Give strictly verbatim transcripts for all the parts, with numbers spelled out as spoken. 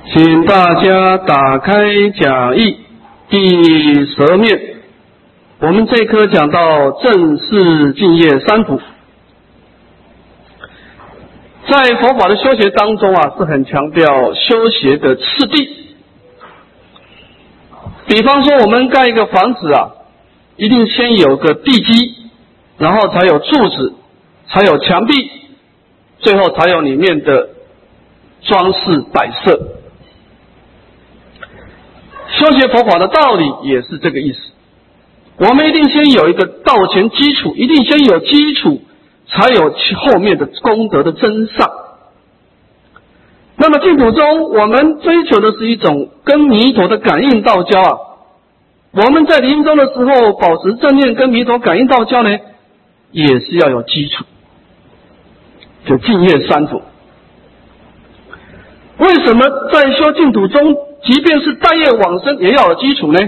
请大家打开讲义第十二面，我们这一课讲到正式敬业三福。在佛法的修学当中啊，是很强调修学的次第。比方说，我们盖一个房子啊，一定先有个地基，然后才有柱子，才有墙壁，最后才有里面的装饰摆设。修学佛法的道理也是这个意思，我们一定先有一个道前基础，一定先有基础，才有后面的功德的增上。那么净土中，我们追求的是一种跟弥陀的感应道交啊。我们在临终的时候保持正念跟弥陀感应道交呢，也是要有基础，就敬业三福。为什么在修净土中，即便是待业往生也要有基础呢？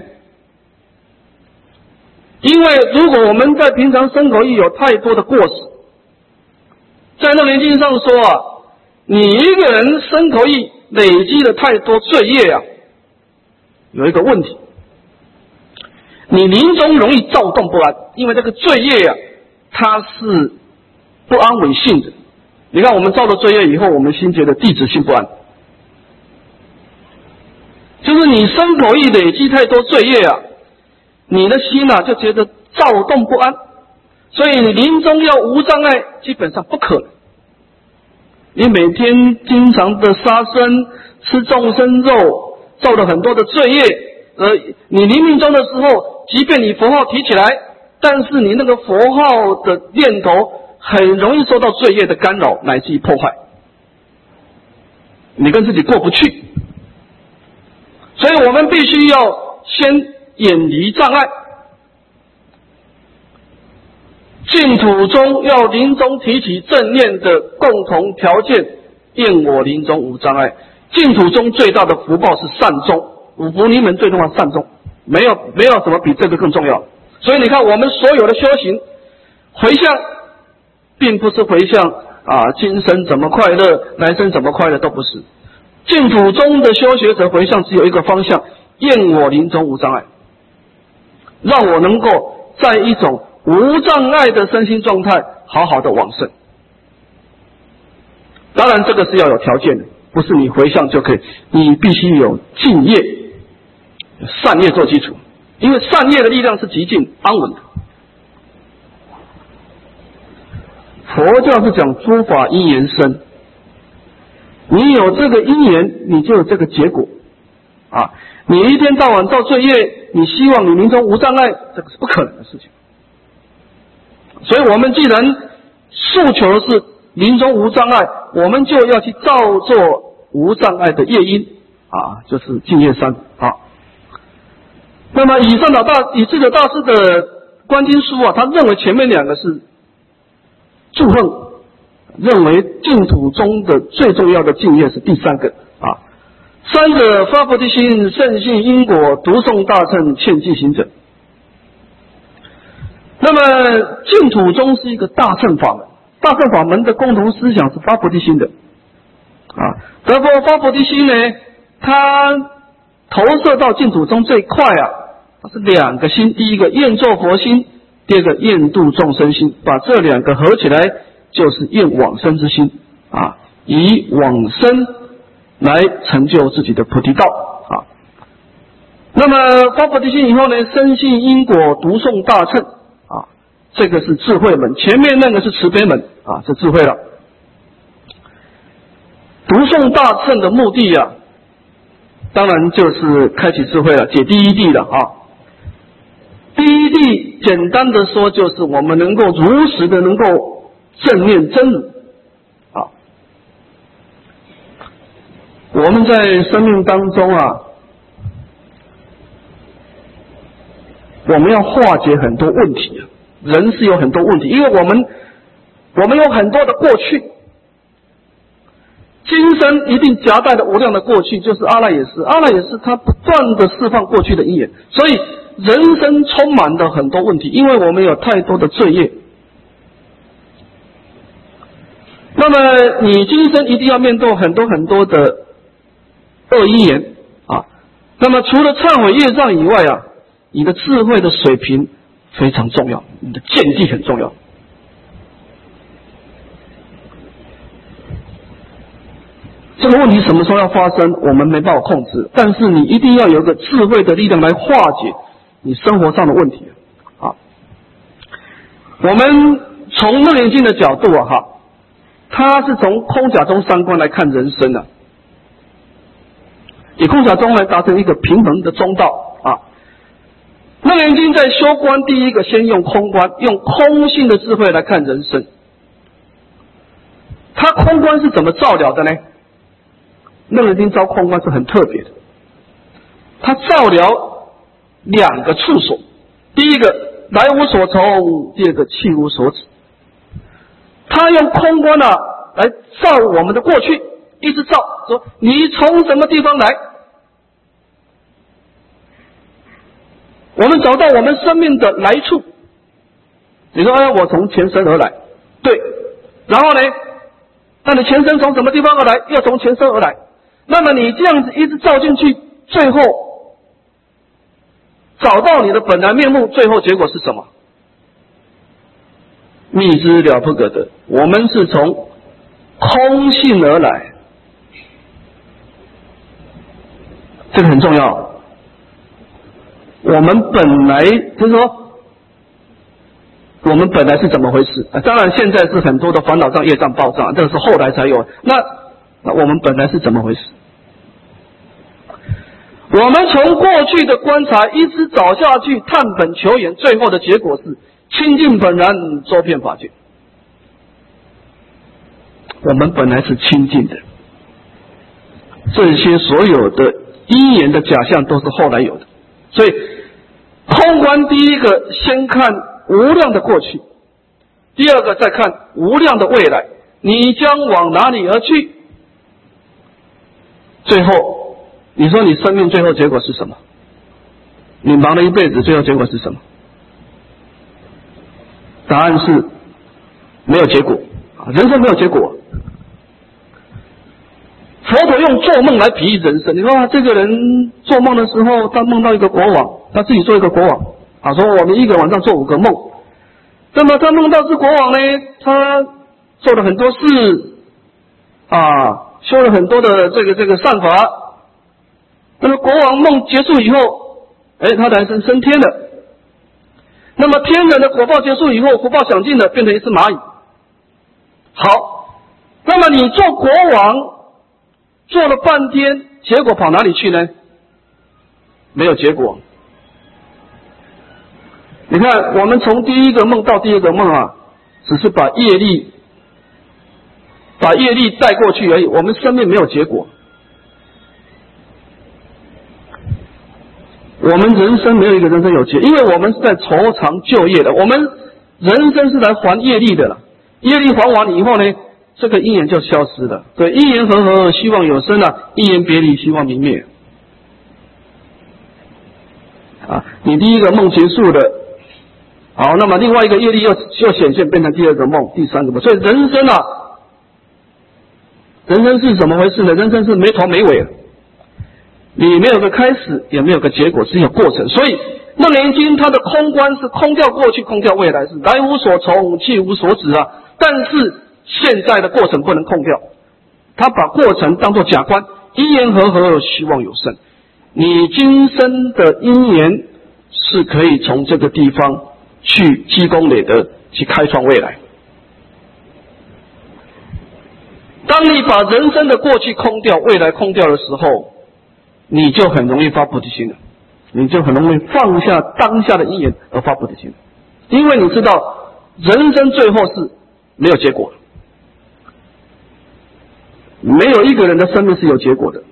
因为如果我们在平常身口意有太多的过失，在楞严经上说啊，你一个人身口意累积了太多罪业啊，有一个问题，你临终容易躁动不安，因为这个罪业啊，它是不安稳性的。你看我们造了罪业以后，我们心觉得地址性不安，就是你身口意累积太多罪业啊，你的心啊就觉得躁动不安，所以你临终要无障碍基本上不可能。你每天经常的杀生、吃众生肉，造了很多的罪业，呃，你临命终的时候，即便你佛号提起来，但是你那个佛号的念头很容易受到罪业的干扰乃至于破坏，你跟自己过不去。所以我们必须要先远离障碍，净土中要临终提起正念的共同条件，愿我临终无障碍。净土中最大的福报是善终，五福临门最重要善终，没有没有什么比这个更重要。所以你看，我们所有的修行回向，并不是回向啊，今生怎么快乐，来生怎么快乐，都不是。净土中的修学者回向只有一个方向，愿我临终无障碍，让我能够在一种无障碍的身心状态好好的往生。当然这个是要有条件的，不是你回向就可以，你必须有敬业善业做基础，因为善业的力量是极尽安稳的。佛教是讲诸法因缘生，你有这个因缘，你就有这个结果啊！你一天到晚造罪业，你希望你临终无障碍，这个是不可能的事情。所以我们既然诉求的是临终无障碍，我们就要去造作无障碍的业因啊，就是敬业三啊。那么以上老大以智者大师的观经书啊，他认为前面两个是祝贺，认为净土中的最重要的敬业是第三个啊。三者发菩提心，深信因果，读诵大乘，劝进行者。那么净土中是一个大乘法门，大乘法门的共同思想是发菩提心的啊。德波发菩提心呢，它投射到净土中这一块啊，它是两个心，第一个愿做佛心，第二个愿度众生心，把这两个合起来就是愿往生之心啊，以往生来成就自己的菩提道啊。那么发菩提心以后呢，深信因果，读诵大乘啊，这个是智慧门，前面那个是慈悲门啊，是智慧了。读诵大乘的目的啊，当然就是开启智慧了，解第一谛了啊。第一谛简单的说，就是我们能够如实的能够正念真如啊。我们在生命当中啊，我们要化解很多问题啊。人是有很多问题，因为我们我们有很多的过去，今生一定夹带了无量的过去，就是阿赖耶识，阿赖耶识它不断的释放过去的因缘，所以人生充满了很多问题，因为我们有太多的罪业。那么你今生一定要面对很多很多的恶恶因缘啊。那么除了忏悔业障以外啊，你的智慧的水平非常重要，你的见地很重要。这个问题什么时候要发生，我们没办法控制，但是你一定要有一个智慧的力量来化解你生活上的问题啊。我们从楞严经的角度啊，哈，它是从空假中三观来看人生的、啊，以空假中来达成一个平衡的中道啊。楞严经在修观，第一个先用空观，用空性的智慧来看人生。它空观是怎么照了的呢？楞严经招空观是很特别的，它照了两个处所，第一个来无所从，第二个去无所止。他用空观啊来照我们的过去，一直照，说你从什么地方来？我们找到我们生命的来处。你说，哎，我从前身而来，对。然后呢，那你前身从什么地方而来？又从前身而来。那么你这样子一直照进去，最后找到你的本来面目，最后结果是什么？密之了不可得。我们是从空性而来，这个很重要。我们本来就是说，我们本来是怎么回事？当然，现在是很多的烦恼障、业障爆炸，这个是后来才有。那那我们本来是怎么回事？我们从过去的观察一直找下去，探本求源，最后的结果是清净本然，周遍法界。我们本来是清净的，这些所有的因缘的假象都是后来有的。所以空观第一个先看无量的过去，第二个再看无量的未来，你将往哪里而去？最后你说你生命最后结果是什么？你忙了一辈子，最后结果是什么？答案是没有结果，人生没有结果。佛陀用做梦来比喻人生。你说、啊、这个人做梦的时候，他梦到一个国王，他自己做一个国王啊，说我们一个晚上做五个梦。那么他梦到是国王呢，他做了很多事啊，修了很多的这个这个善法。那么国王梦结束以后，哎，他来生升天了。那么天人的果报结束以后，福报享尽了，变成一只蚂蚁。好，那么你做国王做了半天，结果跑哪里去呢？没有结果。你看，我们从第一个梦到第二个梦啊，只是把业力把业力带过去而已，我们生命没有结果。我们人生没有一个人生有结，因为我们是在酬偿旧业的，我们人生是来还业力的了。业力还完以后呢，这个因缘就消失了。对，因缘和合，希望有生啊；因缘别离，希望泯灭。啊，你第一个梦结束了，好，那么另外一个业力又又显现，变成第二个梦、第三个梦。所以人生啊，人生是怎么回事呢？人生是没头没尾的。你没有个开始，也没有个结果，只有过程。所以楞严经它的空观是空掉过去，空掉未来，是来无所从，去无所止啊。但是现在的过程不能空掉，他把过程当作假观，因缘和合，希望有生。你今生的因缘是可以从这个地方去积功累德，去开创未来。当你把人生的过去空掉，未来空掉的时候，你就很容易发菩提心了，你就很容易放下当下的因缘而发菩提心，因为你知道人生最后是没有结果的，没有一个人的生命是有结果的。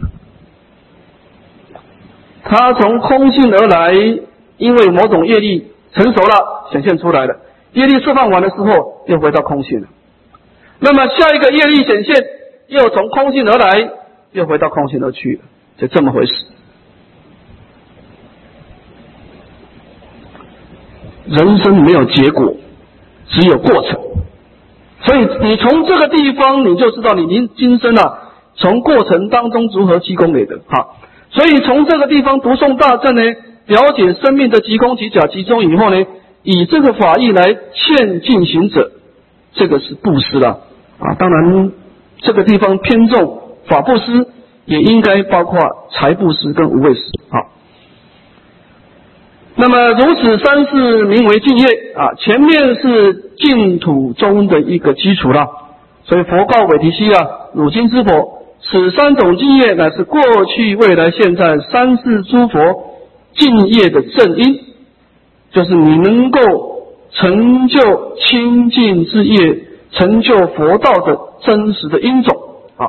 他从空性而来，因为某种业力成熟了，显现出来了，业力释放完的时候又回到空性了。那么下一个业力显现，又从空性而来，又回到空性而去了，就这么回事。人生没有结果，只有过程。所以你从这个地方，你就知道你今生啊， 从过程当中如何积功累德。好，所以从这个地方读诵大正呢，了解生命的即空即假即中以后呢，以这个法义来劝进行者，这个是布施了啊。当然这个地方偏重法布施，也应该包括财布施跟无畏施。好，那么如此三事名为净业啊，前面是净土中的一个基础了。所以佛告韦提希啊，汝今知否？此三种净业乃是过去、未来、现在三世诸佛净业的正因，就是你能够成就清净之业，成就佛道的真实的因种啊。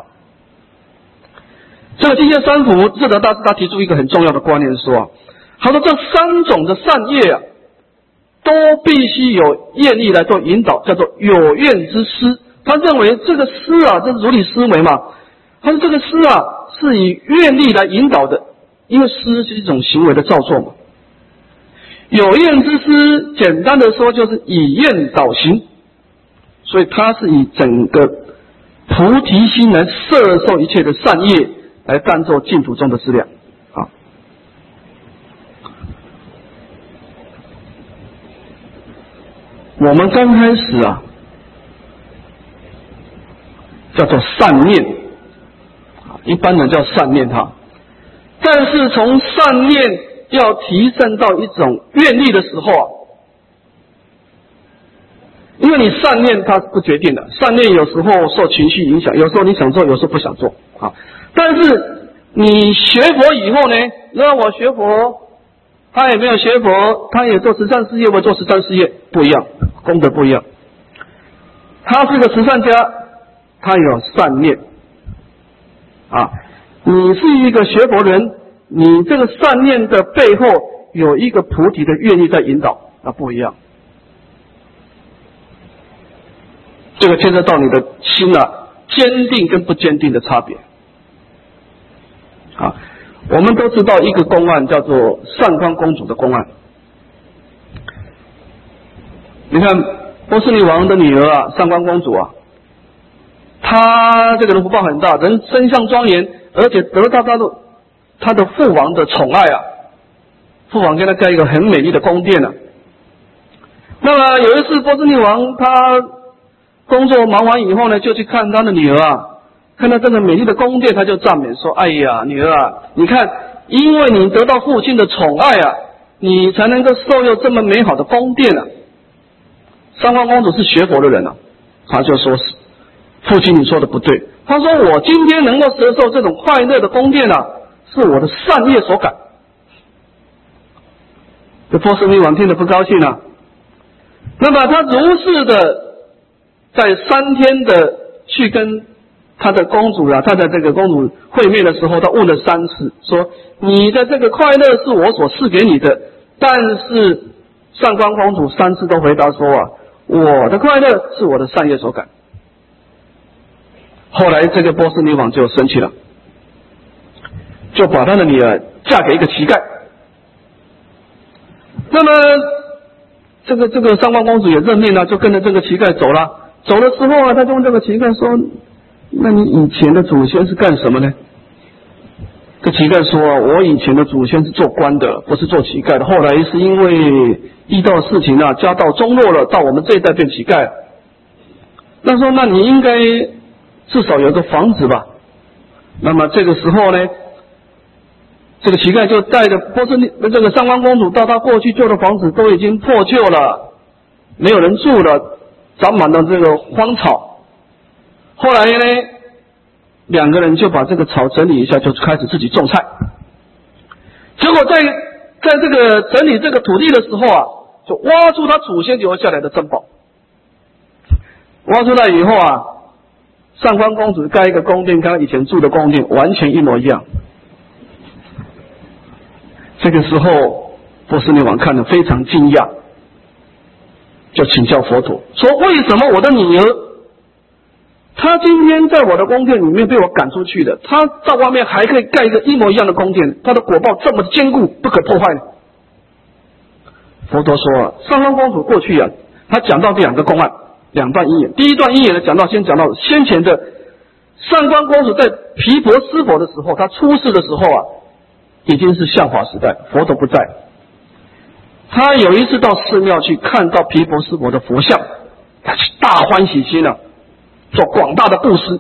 这个净业三福，智德大师他提出一个很重要的观念，说啊，他说这三种的善业啊，都必须有愿力来做引导，叫做有愿之施。他认为这个施啊，这是如理思维嘛。他说这个施啊，是以愿力来引导的，因为施是一种行为的造作嘛。有愿之施，简单的说就是以愿导行，所以它是以整个菩提心来摄受一切的善业，来当作净土中的资粮啊。我们刚开始啊，叫做善念，一般人叫善念哈。但是从善念要提升到一种愿力的时候啊，因为你善念它不决定的，善念有时候受情绪影响，有时候你想做，有时候不想做啊。但是你学佛以后呢，那我学佛，他也没有学佛，他也做慈善事业，我做慈善事业不一样，功德不一样。他是个慈善家，他有善念啊。你是一个学佛人，你这个善念的背后有一个菩提的愿力在引导，那不一样。这个牵涉到你的心啊，坚定跟不坚定的差别。啊，我们都知道一个公案叫做上官公主的公案。你看波斯女王的女儿啊，上官公主啊，她这个人福报很大，人身相庄严，而且得到她的她的父王的宠爱啊，父王给她盖一个很美丽的宫殿啊。那么有一次波斯女王她工作忙完以后呢，就去看她的女儿啊，看到这个美丽的宫殿，她就赞美说：“哎呀，女儿啊，你看，因为你得到父亲的宠爱啊，你才能够受用这么美好的宫殿啊。”上官公主是学佛的人啊，她就说是父亲你说的不对。她说我今天能够接受这种快乐的宫殿啊，是我的善业所感。这波斯女王听得不高兴啊。那么她如是的在三天的去跟他的公主啊，他的这个公主会面的时候，他问了三次，说你的这个快乐是我所赐给你的，但是上官公主三次都回答说啊，我的快乐是我的善业所感。后来这个波斯女王就生气了，就把她的女儿嫁给一个乞丐。那么这个这个上官公主也认命了，就跟着这个乞丐走了。走的时候啊，他就问这个乞丐说，那你以前的祖先是干什么呢？这乞丐说，我以前的祖先是做官的，不是做乞丐的，后来是因为遇到事情啊，家道中落了，到我们这一代变乞丐了。那说那你应该至少有个房子吧。那么这个时候呢，这个乞丐就带着波斯这个上官公主到他过去旧的房子，都已经破旧了，没有人住了，长满了这个荒草。后来呢，两个人就把这个草整理一下，就开始自己种菜。结果在在这个整理这个土地的时候啊，就挖出他祖先留下来的珍宝。挖出来以后啊，上官公主盖一个宫殿，跟她以前住的宫殿完全一模一样。这个时候波斯女王看得非常惊讶，就请教佛陀说，为什么我的女儿她今天在我的宫殿里面被我赶出去的，她在外面还可以盖一个一模一样的宫殿，她的果报这么坚固不可破坏呢？佛陀说啊，上官公主过去啊，他讲到两个公案，两段因缘。第一段因缘呢，讲到先讲到先前的上官公主在毗婆施佛的时候，他出世的时候啊，已经是相法时代，佛都不在。他有一次到寺庙去，看到毗婆施佛的佛像，他大欢喜心啊，做广大的布施。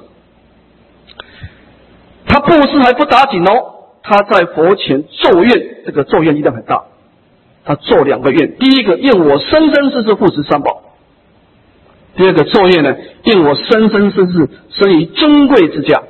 他布施还不打紧哦，他在佛前咒愿，这个咒愿力量很大。他做两个愿，第一个愿我生生世世护持三宝，第二个咒愿呢，愿我生生世世生于尊贵之家。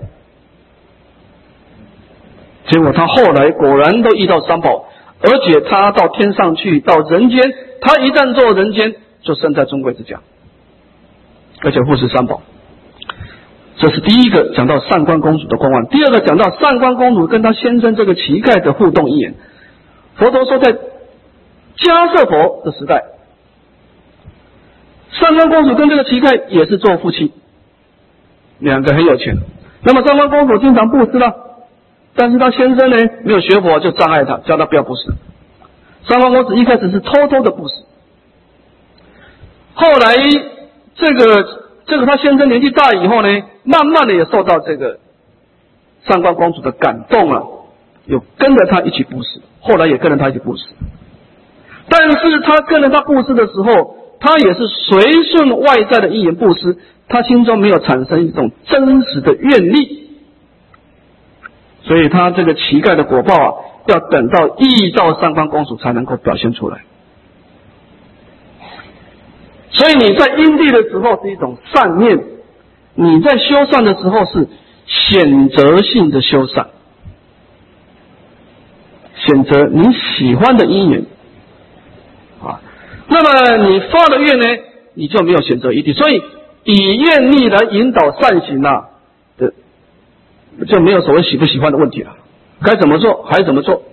结果他后来果然都遇到三宝，而且他到天上去，到人间，他一旦做人间，就生在尊贵之家，而且护持三宝。这是第一个讲到上官公主的光环。第二个讲到上官公主跟她先生这个乞丐的互动因缘。佛陀说，在迦叶佛的时代，上官公主跟这个乞丐也是做夫妻，两个很有钱。那么上官公主经常布施了，但是她先生呢没有学佛，就障碍她，叫她不要布施。上官公主一开始是偷偷的布施，后来这个这个她先生年纪大以后呢，慢慢的也受到这个上官公主的感动啊，有跟着她一起布施，后来也跟着她一起布施。但是他跟着他布施的时候，他也是随顺外在的因缘布施，他心中没有产生一种真实的愿力，所以他这个乞丐的果报啊，要等到依照上官公主才能够表现出来。所以你在因地的时候是一种善念，你在修善的时候是选择性的修善，选择你喜欢的因缘啊。那么你发了愿呢，你就没有选择余地，所以以愿力来引导善行啊，的就没有所谓喜不喜欢的问题了，该怎么做还怎么做。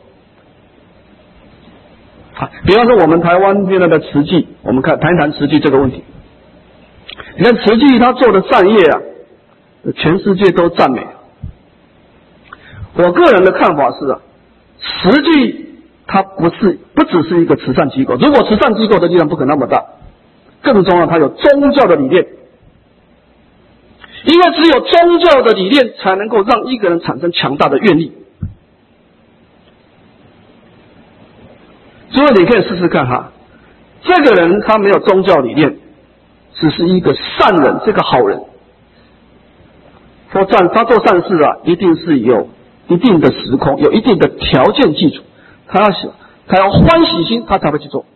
啊，比方说我们台湾现在的慈济，我们看谈一谈慈济这个问题。你看慈济他做的善业啊，全世界都赞美。我个人的看法是啊，慈济它不是不只是一个慈善机构，如果慈善机构的力量不可能那么大，更重要它有宗教的理念，因为只有宗教的理念才能够让一个人产生强大的愿力。所以你可以试试看哈，这个人他没有宗教理念，只是一个善人，是个好人。做善，他做善事啊，一定是有一定的时空，有一定的条件基础，他要他要欢喜心，他才会去做。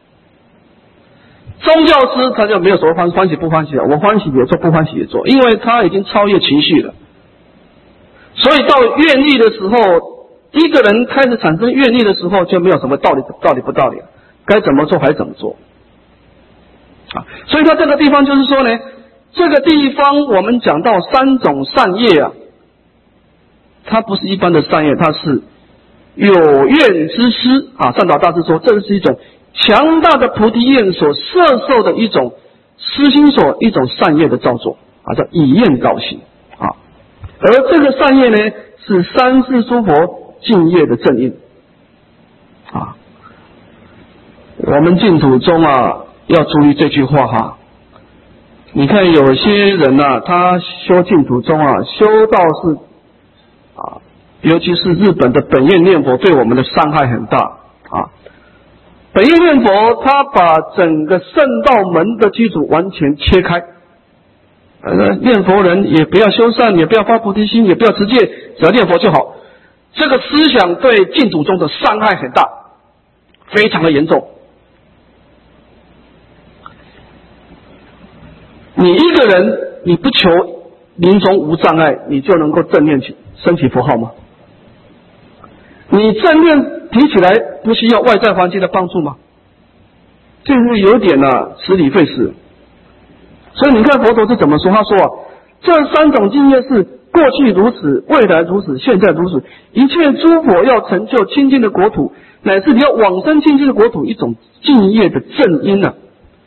宗教师他就没有什么欢欢喜不欢喜了，我欢喜也做，不欢喜也做，因为他已经超越情绪了。所以到愿力的时候，一个人开始产生愿力的时候，就没有什么道理道理不道理了，该怎么做还怎么做啊。所以他这个地方就是说呢，这个地方我们讲到三种善业啊，它不是一般的善业，它是有愿之师啊。善导大师说，这是一种强大的菩提愿所摄受的一种施心所，一种善业的造作啊，叫以愿导行啊。而这个善业呢，是三世诸佛敬业的正因啊。我们净土中啊，要注意这句话哈。你看有些人啊，他修净土宗啊，修到是啊，尤其是日本的本愿念佛对我们的伤害很大啊。本愿念佛他把整个圣道门的基础完全切开，呃，念佛人也不要修善，也不要发菩提心，也不要持戒，只要念佛就好。这个思想对净土宗的伤害很大，非常的严重。你一个人，你不求临终无障碍，你就能够正念起升起佛号吗？你正念提起来，不需要外在环境的帮助吗？这是有点啊，此理费事。所以你看佛陀是怎么说？他说啊，这三种境界是过去如此，未来如此，现在如此，一切诸佛要成就清净的国土，乃至你要往生清净的国土，一种敬业的正因啊。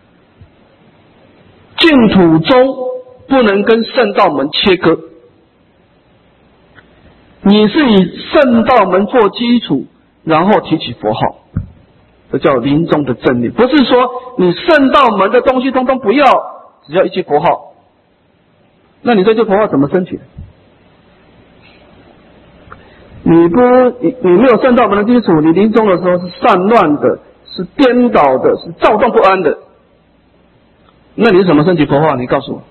净土中不能跟圣道门切割，你是以圣道门做基础，然后提起佛号，这叫临终的正念。不是说你圣道门的东西通通不要，只要一句佛号，那你这句佛号怎么升起？ 你不你你没有善道门的基础，你临终的时候是散乱的，是颠倒的，是躁动不安的，那你怎么升起佛化？你告诉我。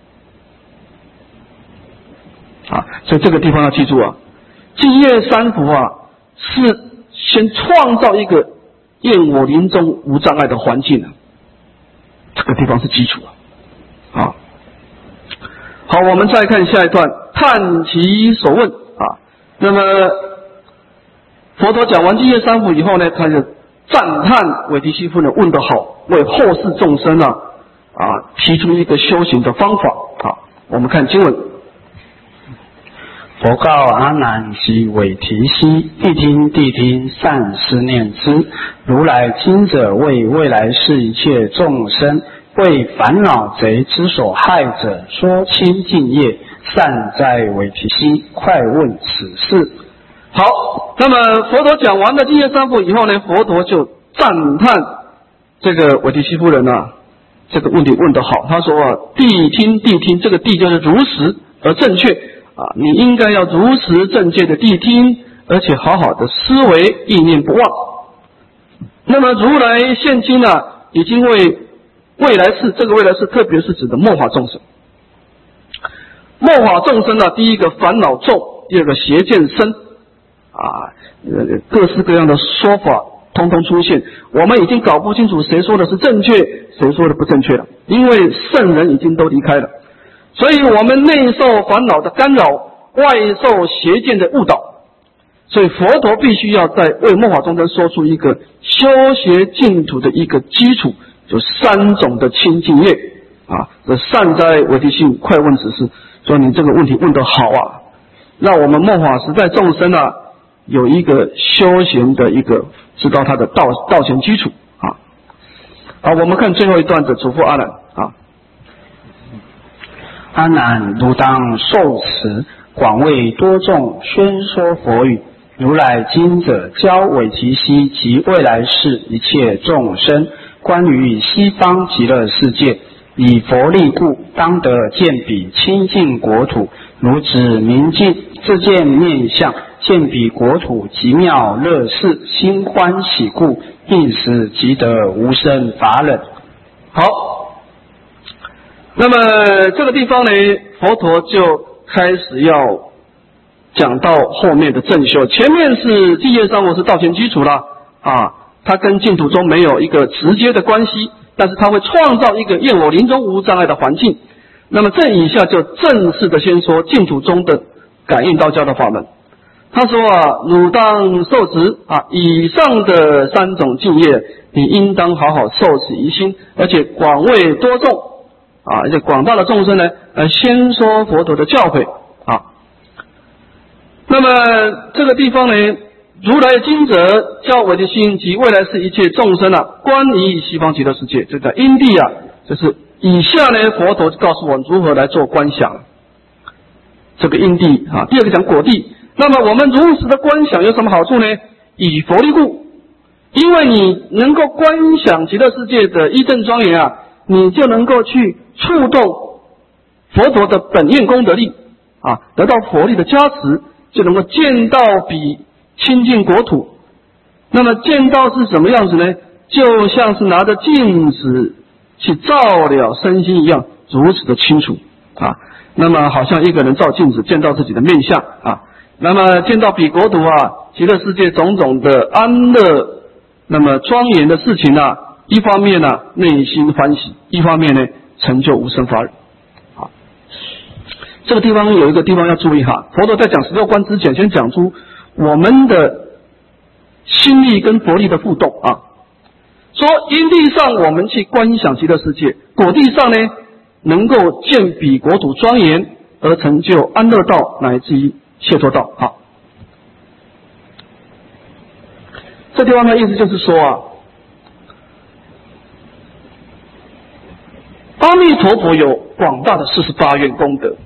啊，所以这个地方要记住啊，净业三福啊，是先创造一个愿我临终无障碍的环境啊，这个地方是基础啊。啊，好，我们再看下一段，叹其所问啊。那么佛陀讲完净业三福以后呢，他就赞叹韦提希夫人问得好，为后世众生啊啊提出一个修行的方法啊。我们看经文。 佛告阿难及韦提希：谛听，谛听，善思念之。如来今者为未来世一切众生，为烦恼贼之所害者，说清净业。善哉韦提希，快问此事。 好，那么佛陀讲完了净业三福以后呢，佛陀就赞叹这个韦提希夫人啊，这个问题问得好。他说啊，谛听，谛听，这个谛就是如实而正确。啊，你应该要如实正确的谛听，而且好好的思维，意念不忘。那么如来现今呢，已经为未来世，这个未来世特别是指的末法众生。末法众生呢，第一个烦恼重，第二个邪见深，啊，呃，各式各样的说法通通出现，我们已经搞不清楚谁说的是正确，谁说的不正确了，因为圣人已经都离开了。所以我们内受烦恼的干扰，外受邪见的误导，所以佛陀必须要在为末法众生说出一个修学净土的一个基础，就三种的清净业啊。这善哉韦提希，快问此事，说你这个问题问得好啊，让我们末法时代众生啊有一个修行的一个知道他的道道前基础啊。好，我们看最后一段的嘱咐阿难啊。 阿难，如当受持，广为多众宣说佛语。如来今者教韦提希及未来世一切众生，关于西方极乐世界，以佛力故，当得见彼清净国土，如指明镜，自见面相，见彼国土极妙乐事，心欢喜故，应时即得无生法忍。 好。那么这个地方呢，佛陀就开始要讲到后面的正修。前面是净业三福是道前基础啦，啊，它跟净土中没有一个直接的关系，但是它会创造一个愿我临终无障碍的环境。那么这以下就正式的先说净土中的感应道教的法门。他说啊，汝当受持啊，以上的三种净业，你应当好好受持于心，而且广为多众。啊，而且广大的众生呢，呃，先说佛陀的教诲啊。那么这个地方呢，如来今者教韦提希及未来世一切众生啊，关于西方极乐世界，这个因地啊，就是以下呢，佛陀告诉我们如何来做观想。这个因地啊，第二个讲果地。那么我们如实的观想有什么好处呢？以佛力故，因为你能够观想极乐世界的一正庄严啊，你就能够去触动佛陀的本愿功德力啊，得到佛力的加持，就能够见到彼清净国土。那么见到是什么样子呢？就像是拿着镜子去照了身心一样，如此的清楚啊。那么好像一个人照镜子见到自己的面相啊。那么见到彼国土啊，极乐世界种种的安乐，那么庄严的事情啊，一方面呢、啊、内心欢喜，一方面呢成就无生法忍。好，这个地方有一个地方要注意哈，佛陀在讲十六观之前，先讲出我们的心力跟佛力的互动啊。说因地上我们去观想极乐世界，果地上呢能够见彼国土庄严而成就安乐道乃至于解脱道。好，这地方的意思就是说啊，阿弥陀佛有广大的四十八愿功德，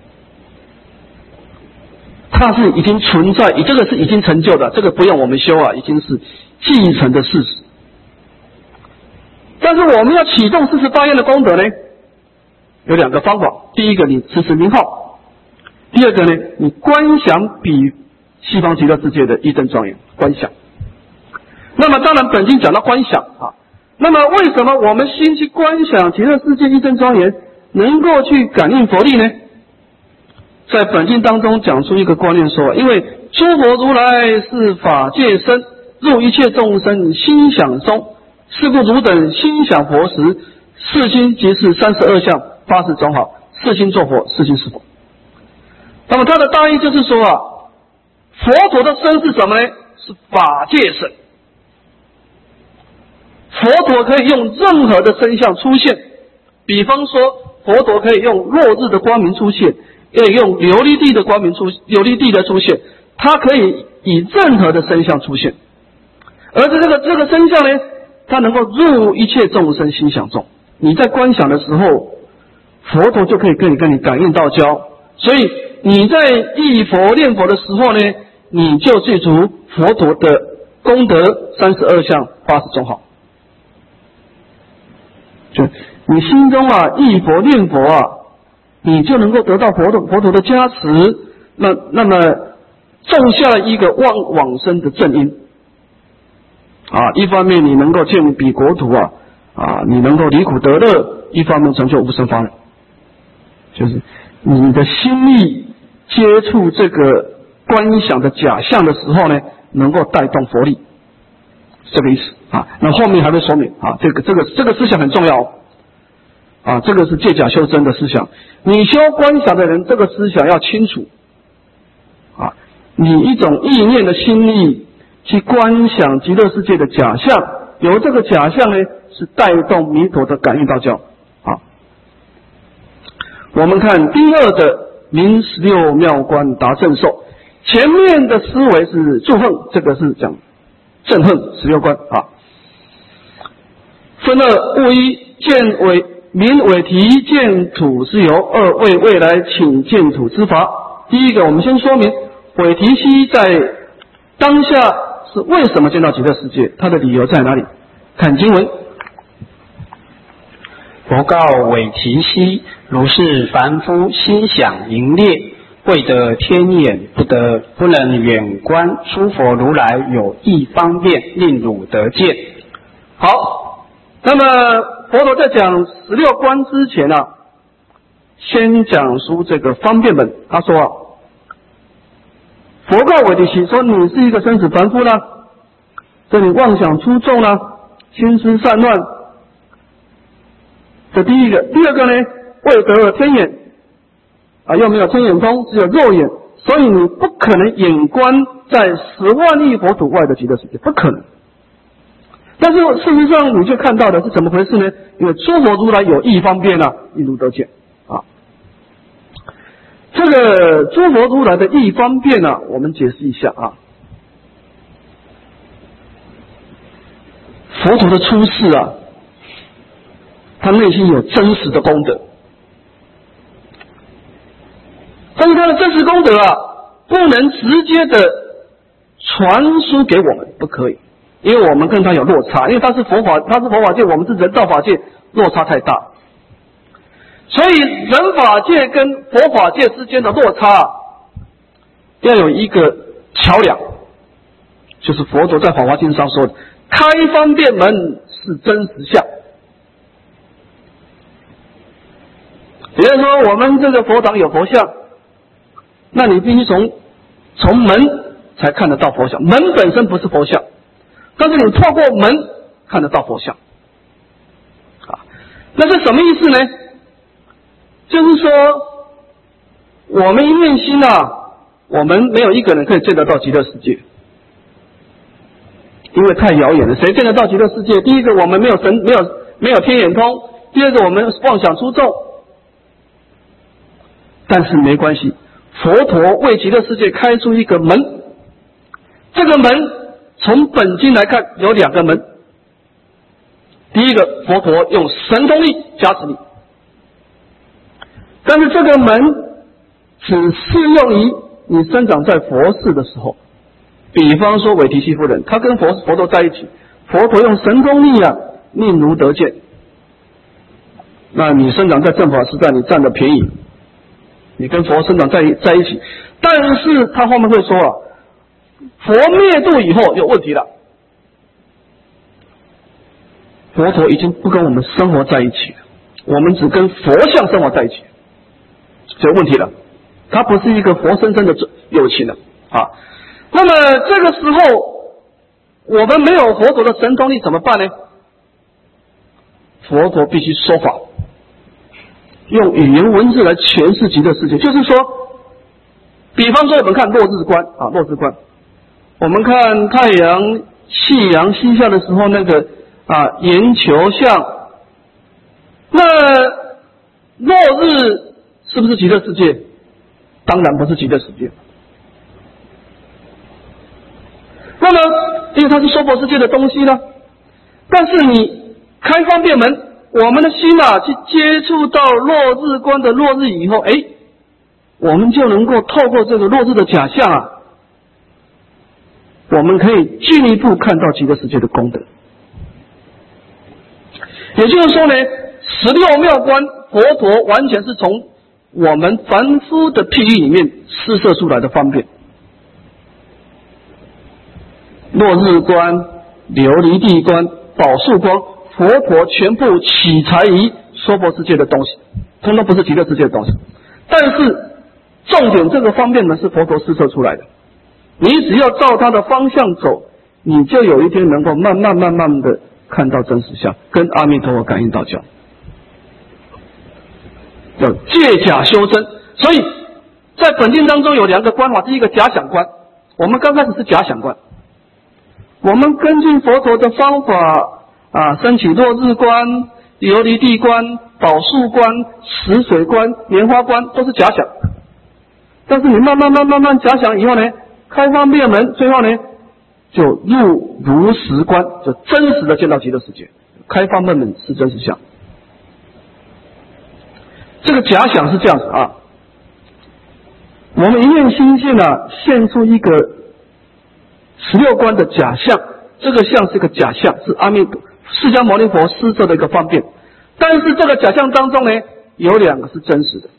它是已经存在，这个是已经成就的，这个不用我们修啊，已经是继承的事实。但是我们要启动四十八愿的功德呢，有两个方法。第一个，你持持名号；第二个呢，你观想彼西方极乐世界的一真庄严观想。那么当然本经讲到观想啊，那么为什么我们心去观想极乐世界一真庄严，能够去感应佛力呢？在本经当中讲出一个观念说，因为诸佛如来是法界身，入一切众生心想中，是故汝等心想佛时，是心即是三十二相八十种好，是心作佛，是心是佛。那么它的大意就是说啊，佛陀的身是什么呢？是法界身。佛陀可以用任何的身相出现，比方说佛陀可以用落日的光明出现，也用琉璃地的光明出琉璃地的出现，它可以以任何的身相出现。而这个这个身相呢，它能够入一切众生心想中。你在观想的时候，佛陀就可以跟你跟你感应道交。所以你在忆佛念佛的时候呢，你就记住佛陀的功德三十二相八十种好。就你心中啊忆佛念佛啊，你就能够得到佛陀佛陀的加持，那那么种下了一个望往生的正因啊。一方面你能够见彼国土啊啊，你能够离苦得乐；一方面成就无生法忍，就是你的心力接触这个观想的假象的时候呢，能够带动佛力，这个意思啊。那后面还会说明啊，这个这个这个思想很重要啊，这个是借假修真的思想。你修观想的人，这个思想要清楚啊。你一种意念的心力去观想极乐世界的假象，由这个假象呢，是带动弥陀的感应道交啊。我们看第二的明十六妙观达正受，前面的思维是祝贺，这个是讲正恨十六观啊。分二物一见为明为题见土是由二为未来请见土之法。第一个我们先说明韦提希在当下是为什么见到极乐世界，他的理由在哪里？看经文。 佛告韦提希，如是凡夫心想淫猎，未得天眼，不得不能远观诸佛如来有意方便，令汝得见。 好，那么佛陀在讲十六观之前啊，先讲述这个方便门。他说啊，佛告韦提希说，你是一个生死凡夫啦，这里妄想出众啦，心思散乱，这第一个。第二个呢，未得天眼啊，又没有天眼通，只有肉眼，所以你不可能眼观在十万亿佛土外的极乐世界，不可能。但是事实上你就看到的是怎么回事呢？因为诸佛如来有意方便啊，令汝得见啊。这个诸佛如来的意方便啊，我们解释一下啊。佛陀的出世啊，他内心有真实的功德，但是他的真实功德啊，不能直接的传输给我们，不可以，因为我们跟他有落差，因为他是佛法，他是佛法界，我们是人道法界，落差太大，所以人法界跟佛法界之间的落差啊，要有一个桥梁，就是佛陀在《法华经》上说的，开方便门是真实相。比如说我们这个佛堂有佛像，那你必须从从门才看得到佛像，门本身不是佛像，但是你透过门看得到佛像啊。那是什么意思呢？就是说我们一念心啊，我们没有一个人可以见得到极乐世界，因为太遥远了，谁见得到极乐世界？第一个我们没有神，没有没有天眼通，第二个我们妄想出众。但是没关系，佛陀为极乐世界开出一个门，这个门从本经来看有两个门。第一个，佛陀用神通力加持你，但是这个门只适用于你生长在佛世的时候。比方说韦提希夫人，她跟佛佛陀在一起，佛陀用神通力啊，令汝得见。那你生长在正法时代，你占了便宜，你跟佛生长在在一起，但是他后面会说啊， 佛灭度以后有问题了，佛陀已经不跟我们生活在一起了，我们只跟佛像生活在一起，就有问题了。他不是一个活生生的友情了啊。那么这个时候，我们没有佛陀的神通力怎么办呢？佛陀必须说法，用语言文字来诠释极乐世界。就是说，比方说我们看落日观啊，落日观，我们看太阳夕阳西下的时候那个啊圆球像，那落日是不是极乐世界？当然不是极乐世界。那么，因为它是娑婆世界的东西呢，但是你开方便门，我们的心啊去接触到落日观的落日以后，哎，我们就能够透过这个落日的假象啊，我们可以进一步看到极乐世界的功德。也就是说呢，十六妙观佛陀完全是从我们凡夫的譬喻里面施设出来的方便。落日观、琉璃地观、宝树光，佛陀全部取材于娑婆世界的东西，通通不是极乐世界的东西。但是重点，这个方便门是佛陀施设出来的，你只要照他的方向走，你就有一天能够慢慢慢慢的看到真实相，跟阿弥陀佛感应道交。叫借假修真。所以在本经当中有两个观法，第一个假想观，我们刚开始是假想观，我们根据佛陀的方法啊，升起落日观、琉璃地观、宝树观、石水观、莲花观，都是假想。但是你慢慢慢慢慢假想以后呢，开方便门，最后呢就入如实观，就真实的见到极乐世界。开方便门是真实相。这个假想是这样子啊，我们一念心性啊，现出一个十六观的假象，这个相是个假象，是阿弥陀释迦牟尼佛施设的一个方便。但是这个假象当中呢，有两个是真实的。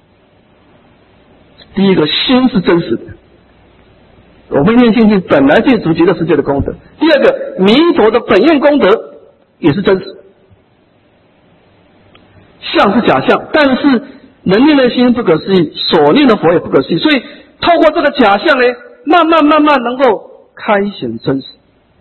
第一个，心是真实的，我们念心性本来就足极乐世界的功德。第二个，弥陀的本愿功德也是真实。相是假象，但是能念的心不可思议，所念的佛也不可思议，所以透过这个假象呢，慢慢慢慢能够开显真实。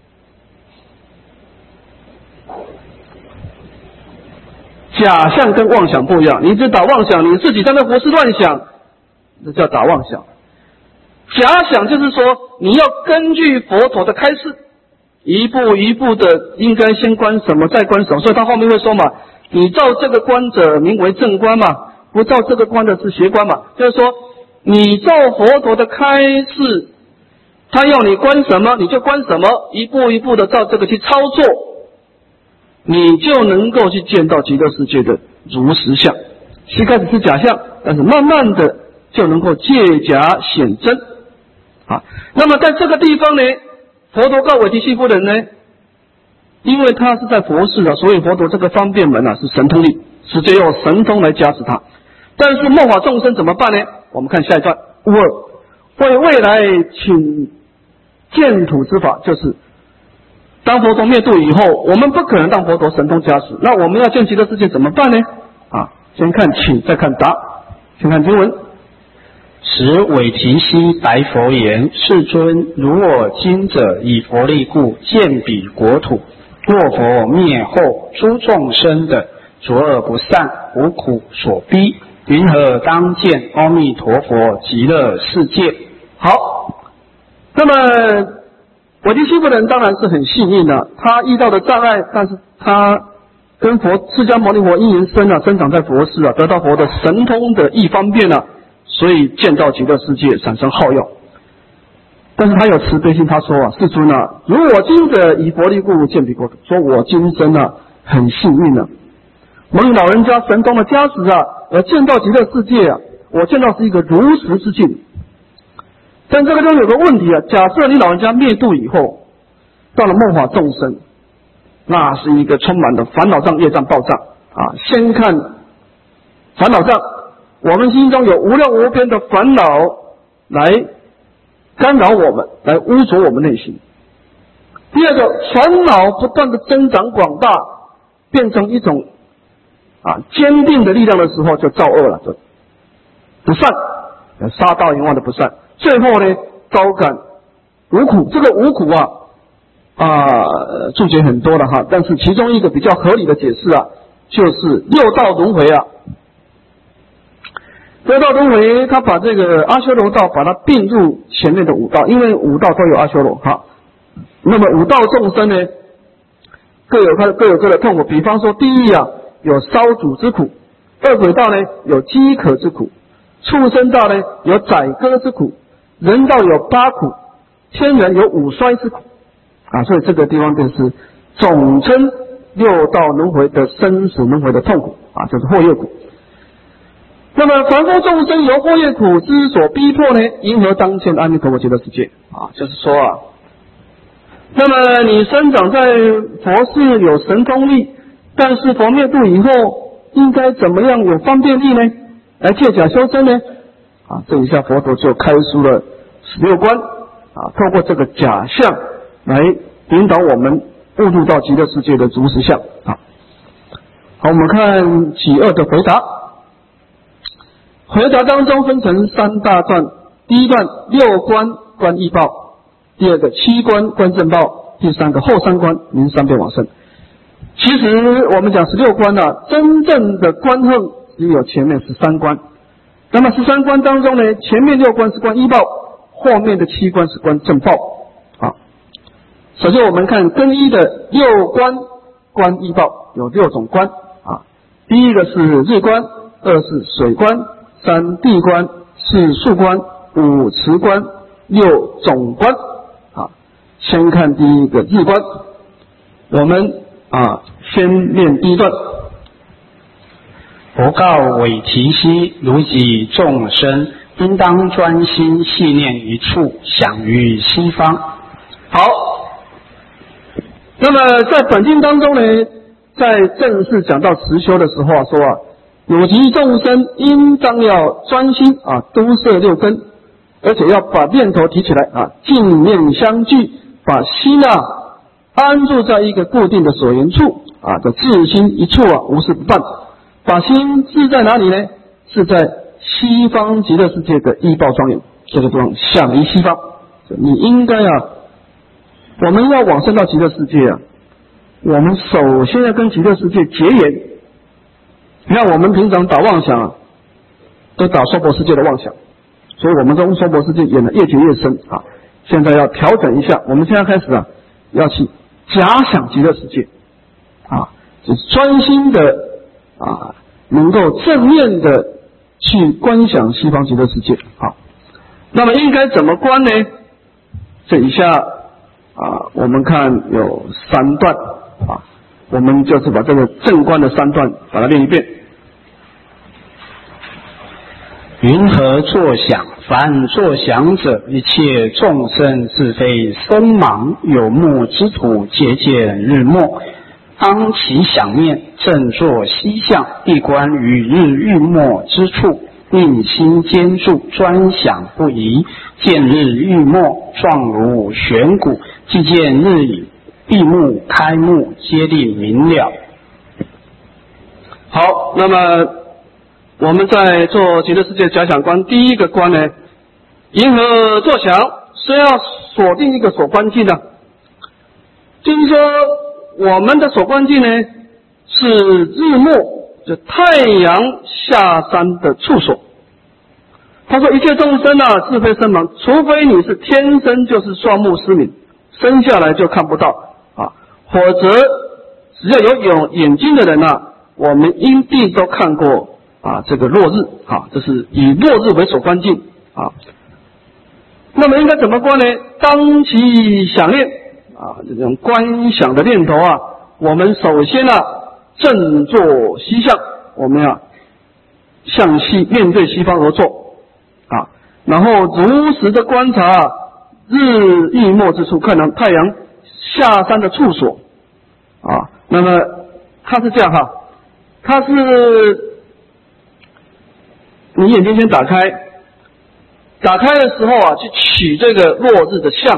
假象跟妄想不一样，你只打妄想，你自己在那胡思乱想，这叫打妄想。假想就是说，你要根据佛陀的开示，一步一步的，应该先观什么，再观什么，所以他后面会说嘛，你照这个观者名为正观嘛，不照这个观的是邪观嘛。就是说，你照佛陀的开示，他要你观什么，你就观什么，一步一步的照这个去操作，你就能够去见到极乐世界的如实相。一开始是假象，但是慢慢的就能够借假显真啊。那么在这个地方呢，佛陀告韦提希夫人呢，因为他是在佛世啊，所以佛陀这个方便门啊是神通力，是借用神通来加持他。但是末法众生怎么办呢？我们看下一段，二为未来请见土之法，就是当佛陀灭度以后，我们不可能让佛陀神通加持，那我们要见极乐世界怎么办呢？啊，先看请，再看答。先看经文。 时韦提希白佛言：世尊，如我今者以佛力故，见彼国土。若佛灭后，诸众生的浊恶不散，无苦所逼，云何当见阿弥陀佛极乐世界？ 好，那么韦提希夫人当然是很幸运的，他遇到的障碍，但是他跟佛释迦牟尼佛因缘深啊，生长在佛世啊，得到佛的神通的一方便啊，所以见到极乐世界产生好药。但是他有慈悲心，他说啊，世尊啊，如我今者以佛力故，见彼国土。说我今生啊很幸运啊，蒙老人家神通的加持啊，而见到极乐世界啊，我见到是一个如实之境。但这个就有个问题啊，假设你老人家灭度以后，到了末法众生，那是一个充满了烦恼障、业障、报障啊。先看烦恼障，我们心中有无量无边的烦恼来干扰我们，来污浊我们内心。第二个，烦恼不断的增长广大，变成一种啊坚定的力量的时候，就造恶了，就不善，杀盗淫妄的不善。最后呢，高感无苦。这个无苦啊啊注解很多了哈，但是其中一个比较合理的解释啊，就是六道轮回啊。六道轮回，他把这个阿修罗道把它并入前面的五道，因为五道都有阿修罗哈。那么五道众生呢，各有各各有各的痛苦。比方说，地狱啊有烧煮之苦，恶鬼道呢有饥渴之苦，畜生道呢有宰割之苦，人道有八苦，天人有五衰之苦啊。所以这个地方就是总称六道轮回的生死轮回的痛苦啊，就是祸业苦。那么凡夫众生由祸业苦之所逼迫呢，迎合当前阿弥陀佛极乐世界啊，就是说啊。那么你生长在佛寺有神通力，但是佛灭度以后，应该怎么样有方便力呢？来借假修真呢？啊，这一下佛陀就开出了十六关啊，透过这个假象来引导我们误入到极乐世界的诸实相啊。好，我们看己二的回答。回答当中分成三大段，第一段六关观义报，第二个七关观正报，第三个后三关名三遍往生。其实我们讲十六关啊，真正的观后只有前面十三关。那么十三关当中呢，前面六关是观义报，后面的七关是观正报啊。首先我们看更一的六关观义报，有六种观啊。第一个是日观，二是水观，三地观，四树观，五池观，六总观啊。先看第一个日观，我们啊先念第一段。 佛告韦提希，如己众生，应当专心系念一处，想于西方。 好，那么在本经当中呢，在正式讲到实修的时候啊，说啊，有集众生应当要专心啊，都摄六根，而且要把念头提起来啊，净念相聚，把心啊安住在一个固定的所缘处啊，的自心一处啊，无事不办。把心置在哪里呢？是在西方极乐世界的依报庄严这个地方，想于西方。你应该啊，我们要往生到极乐世界啊，我们首先要跟极乐世界结缘。你看我们平常打妄想啊，都打娑婆世界的妄想，所以我们跟娑婆世界演得越结越深啊。现在要调整一下，我们现在开始啊，要去假想极乐世界啊，就是专心的啊，能够正面的去观想西方极乐世界。好，那么应该怎么观呢？这以下啊，我们看有三段啊，我们就是把这个正观的三段把它念一遍。 云何作想？凡作想者，一切众生自非身盲有目之土，皆见日没。当其想念，正作西向，一观于日欲没之处，令心坚住，专想不移。见日欲没，状如悬鼓，即见日已，闭目开目，皆令明了。 好，那么我们在做极乐世界假想观，第一个观呢，银河作想是要锁定一个所观境的，就是说我们的所观境呢是日没，就太阳下山的处所。他说一切众生啊，自非身盲，除非你是天生就是双目失明，生下来就看不到啊，否则只要有有眼睛的人啊，我们因地都看过啊这个落日啊，这是以落日为所观境啊。那么应该怎么观呢？当其想念啊，这种观想的念头啊，我们首先啊正坐西向，我们啊向西面对西方而坐啊，然后如实的观察日欲没之处，看到太阳下山的处所啊。那么它是这样哈，它是你眼睛先打开， 打开的时候啊，去取这个落日的相，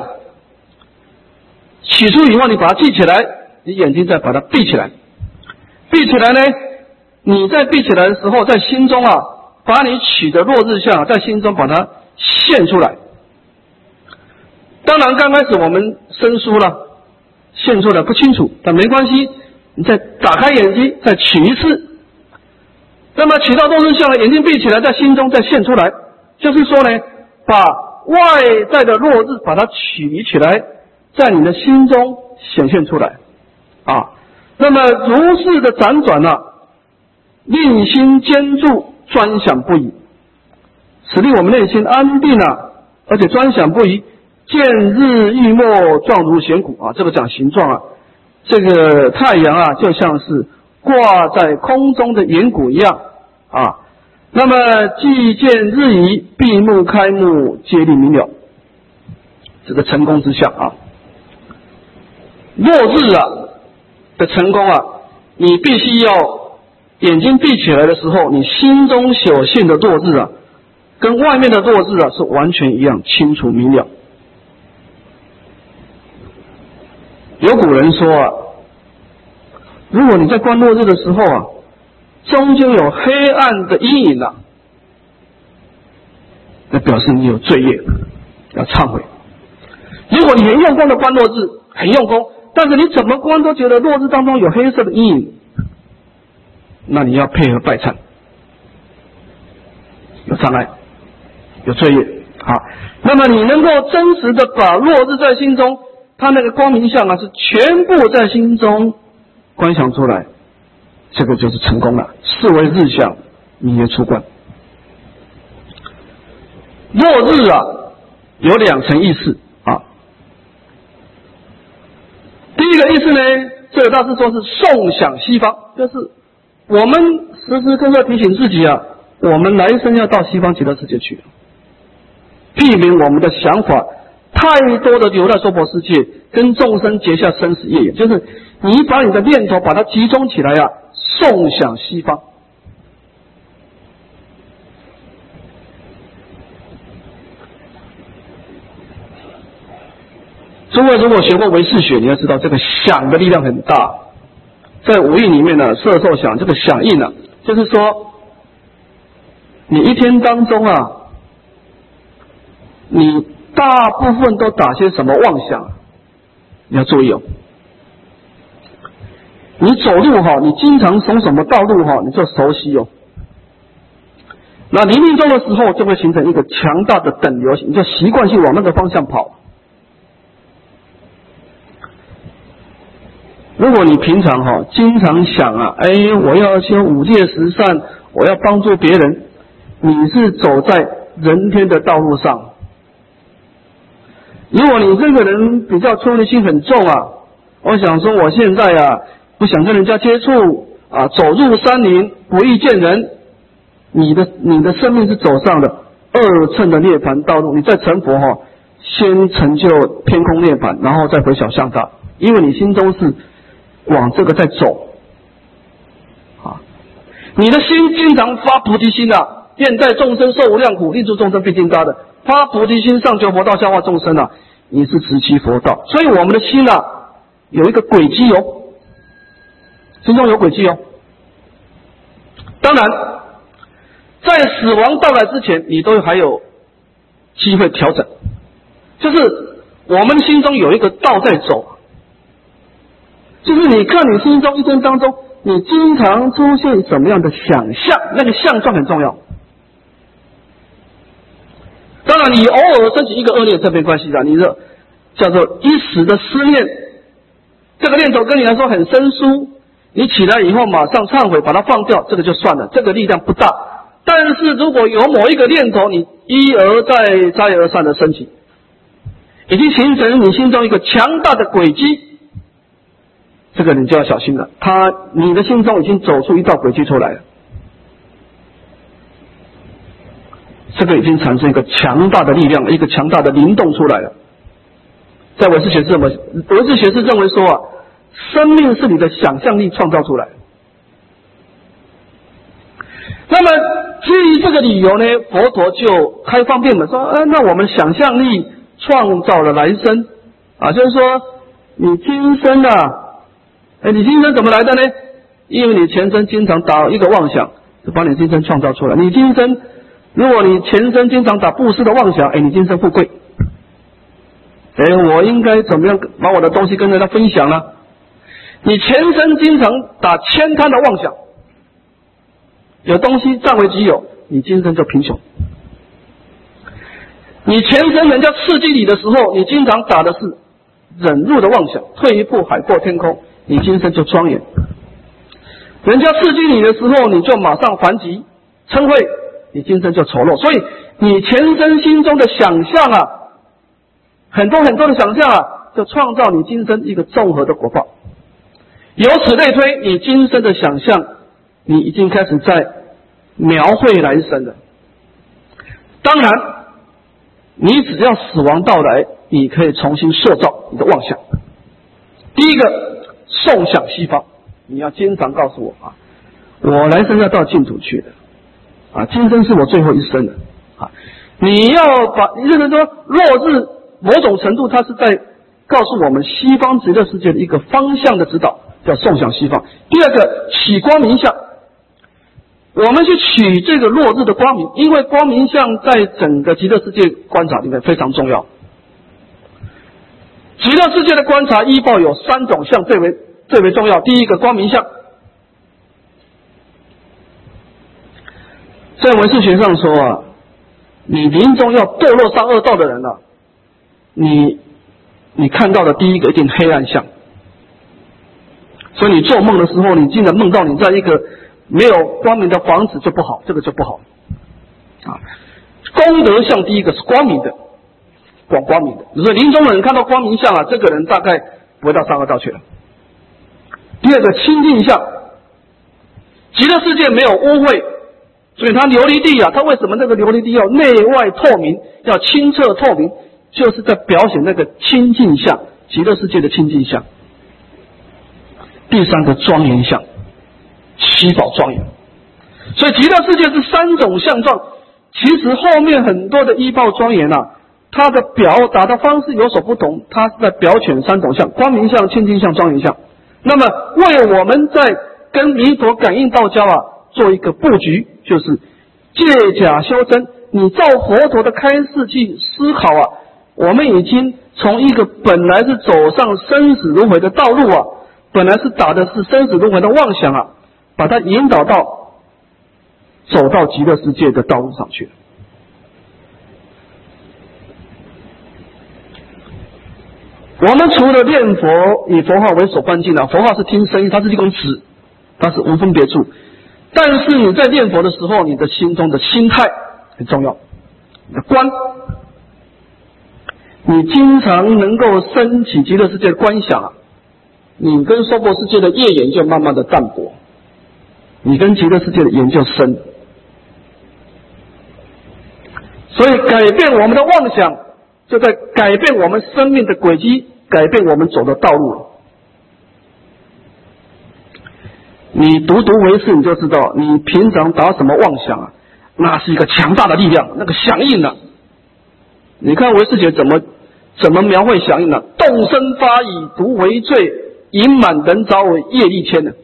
取出以后，你把它记起来，你眼睛再把它闭起来。闭起来呢，你在闭起来的时候，在心中啊，把你取的落日相在心中把它现出来。当然，刚开始我们生疏了，现出来不清楚，但没关系，你再打开眼睛，再取一次。那么取到落日相了，眼睛闭起来，在心中再现出来，就是说呢，把外在的落日把它取离起来，在你的心中显现出来啊。那么如是的辗转啊，令心坚住，专想不已，使令我们内心安定啊，而且专想不已，见日欲没，状如弦鼓啊。这个讲形状啊，这个太阳啊，就像是挂在空中的圆鼓一样啊。那么既见日移，闭目开目，皆力明了，这个成功之相啊。落日啊的成功啊，你必须要眼睛闭起来的时候，你心中所现的落日啊，跟外面的落日啊是完全一样，清楚明了。有古人说啊，如果你在观落日的时候啊，中间有黑暗的阴影啊，那表示你有罪业，要忏悔。如果你很用功的观落日，很用功，但是你怎么观都觉得落日当中有黑色的阴影，那你要配合拜忏，有障碍，有罪业。好，那么你能够真实的把落日在心中，它那个光明相啊，是全部在心中观想出来，这个就是成功了，视为日相，名曰出观。落日啊，有两层意思啊。第一个意思呢，这个大师说是诵想西方，就是我们时时刻刻提醒自己啊，我们来生要到西方极乐世界去，避免我们的想法太多的留在娑婆世界，跟众生结下生死业缘。就是你把你的念头把它集中起来啊，诵想西方。诸位如果学过唯识学，你要知道这个想的力量很大。在五蕴里面呢，色受想这个想印呢，就是说你一天当中啊，你大部分都打些什么妄想，你要注意哦。你走路哈，你经常从什么道路哈，你就熟悉哦。那临命中的时候，就会形成一个强大的等流，你就习惯性往那个方向跑。如果你平常哈经常想啊，哎，我要修五戒十善，我要帮助别人，你是走在人天的道路上。如果你这个人比较出离心很重啊，我想说我现在啊不想跟人家接触啊，走入山林不易见人，你的你的生命是走上了二乘的涅槃道路。你在成佛哈，先成就偏空涅槃，然后再回小向大，因为你心中是往这个在走啊，你的心经常发菩提心啊，愿待众生受无量苦，令诸众生毕竟大的发菩提心，上求佛道，下化众生啊，你是直趋佛道。所以我们的心啊有一个轨迹哦，心中有轨迹哦。当然在死亡到来之前，你都还有机会调整，就是我们心中有一个道在走，就是你看你心中一天当中，你经常出现什么样的想象，那个相状很重要。当然你偶尔升起一个恶念，这没关系的，你这叫做一时的思念，这个念头跟你来说很生疏，你起来以后马上忏悔把它放掉，这个就算了，这个力量不大。但是如果有某一个念头你一而再再而三的升起，已经形成你心中一个强大的轨迹，这个你就要小心了，他你的心中已经走出一道轨迹出来了，这个已经产生一个强大的力量，一个强大的灵动出来了。在唯识学认为，唯识学是认为说啊，生命是你的想象力创造出来。那么基于这个理由呢，佛陀就开方便门说，呃，那我们想象力创造了来生啊，就是说你今生啊，哎，你今生怎么来的呢？因为你前生经常打一个妄想，就把你今生创造出来。你今生，如果你前生经常打布施的妄想，哎，你今生富贵。哎，我应该怎么样把我的东西跟人家分享呢？你前生经常打悭贪的妄想，有东西占为己有，你今生就贫穷。你前生人家刺激你的时候，你经常打的是忍辱的妄想，退一步海阔天空，你今生就庄严。人家刺激你的时候，你就马上还击嗔恚，你今生就丑陋。所以你前生心中的想象啊，很多很多的想象啊，就创造你今生一个综合的果报。由此类推，你今生的想象，你已经开始在描绘来生了。当然，你只要死亡到来，你可以重新塑造你的妄想。第一个，诵想西方，你要经常告诉我啊，我来生要到净土去的，啊，今生是我最后一生了，啊，你要把，也就是说，落日某种程度，它是在告诉我们西方极乐世界的一个方向的指导，叫诵想西方。第二个，起光明相，我们去取这个落日的光明，因为光明相在整个极乐世界观察里面非常重要。极乐世界的观察依报有三种相最为最为重要。第一个，光明相，在唯识学上说啊，你临终要堕落上恶道的人啊，你你看到的第一个一定黑暗相。所以你做梦的时候，你竟然梦到你在一个没有光明的房子就不好，这个就不好啊。功德相第一个是光明的，广光明的。所以临终的人看到光明相啊，这个人大概不会到上恶道去了。第二个，清净相，极乐世界没有污秽，所以它琉璃地啊，它为什么那个琉璃地要内外透明，要清澈透明，就是在表现那个清净相，极乐世界的清净相。第三个，庄严相，七宝庄严。所以极乐世界是三种相状，其实后面很多的依报庄严啊，它的表达的方式有所不同，它是在表显三种相：光明相、清净相、庄严相。那么为我们在跟弥陀感应道交啊做一个布局，就是借假修真。你照佛陀的开示去思考啊，我们已经从一个本来是走上生死轮回的道路啊，本来是打的是生死轮回的妄想啊，把它引导到走到极乐世界的道路上去了。我们除了念佛以佛号为所关键啊，佛号是听声音，它是一种词，它是无分别处。但是你在念佛的时候，你的心中的心态很重要，你的观，你经常能够升起极乐世界的观想啊，你跟娑婆世界的业缘就慢慢的淡薄，你跟极乐世界的缘就深。所以改变我们的妄想，就在改变我们生命的轨迹，改变我们走的道路。你读读唯识，你就知道，你平常打什么妄想啊，那是一个强大的力量，那个响应啊。你看唯识学怎么怎么描绘响应呢、啊？动身发以毒为罪，引满人招为业力牵呢。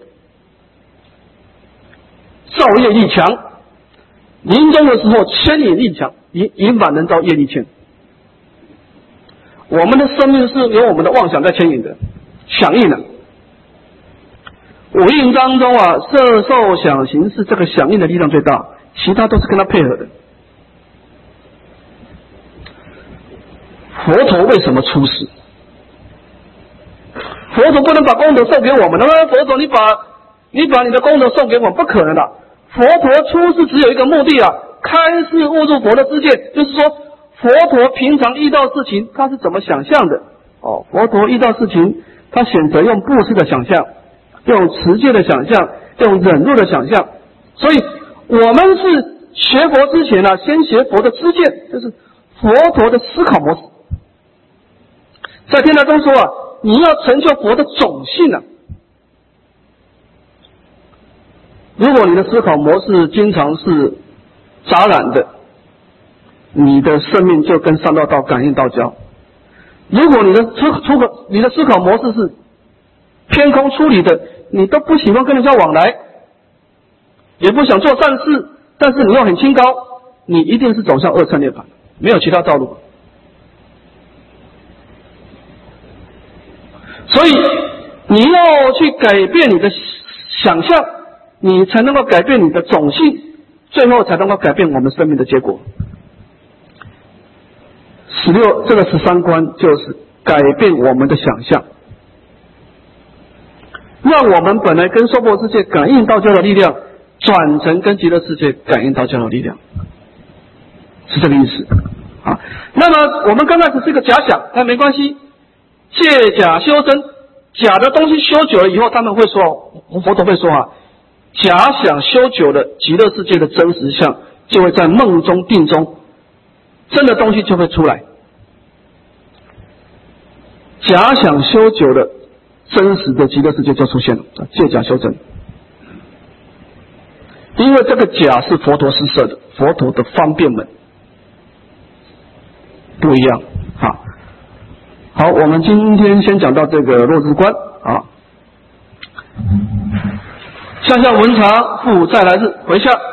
造业力强，临终的时候牵引力强，引引满人招业力牵。我们的生命是由我们的妄想在牵引的，响应的。五蕴当中啊，色受想行识这个响应的力量最大，其他都是跟它配合的。佛陀为什么出世？佛陀不能把功德送给我们的，佛陀你把你把你的功德送给我们，不可能的。佛陀出世只有一个目的啊，开示悟入佛的知见，就是说佛陀平常遇到事情他是怎么想象的？哦，佛陀遇到事情，他选择用布施的想象，用持戒的想象，用忍辱的想象。所以我们是学佛之前呢、啊，先学佛的知见，就是佛陀的思考模式。在天台中说啊，你要成就佛的种性啊。如果你的思考模式经常是杂染的，你的生命就跟三道道感应道交。如果你的出出口你的思考模式是偏空出离的，你都不喜欢跟人家往来，也不想做善事，但是你又很清高，你一定是走向二乘涅槃，没有其他道路。所以你要去改变你的想象，你才能够改变你的种性，最后才能够改变我们生命的结果。十六这个十三观就是改变我们的想象，让我们本来跟娑婆世界感应道交的力量转成跟极乐世界感应道交的力量，是这个意思啊。那么我们刚开始是一个假想，但没关系，借假修真，假的东西修久了以后，他们会说，佛陀会说啊，假想修久了，极乐世界的真实相就会在梦中定中，真的东西就会出来。假想修久了，真实的极乐世界就出现了，借假修真。因为这个假是佛陀施设的，佛陀的方便门不一样啊。好，我们今天先讲到这个落日观啊。向下文长复再来日，回向。